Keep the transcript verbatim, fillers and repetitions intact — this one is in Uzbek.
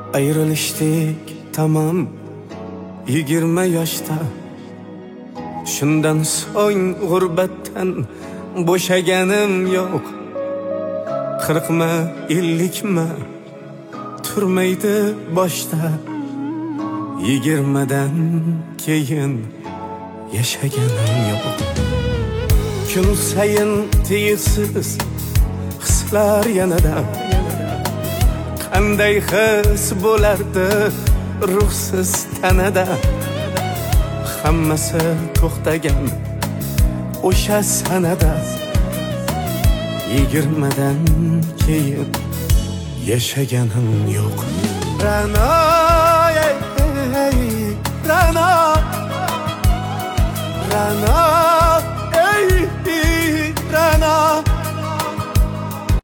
Ayrılıştık tamam yigirma yoshda. Shundan so'ng g'urbatdan bo'shaganim yo'q. Qirqma ellikma turmaydi boshda. Yigirmadan keyin yashaganim yo'q. Kun sayin tiysiz hislar yanada. Qanday his bo'lardi ruhsiz tanada. Hammasi to'xtagan o'sha sanada. Yigirmadan keyin yashaganim yo'q. Ra'no